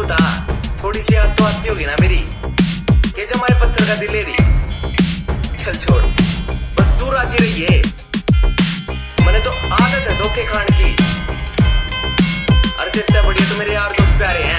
बता, थोड़ी सी याद तो आती होगी ना मेरी, ये जो हमारे पत्थर का दिलेरी। चल छोड़, बस तू राजी रही है, मैंने तो आदत है धोखे खाने की। अरे कितना बढ़िया तो मेरे यार दोस्त प्यारे हैं।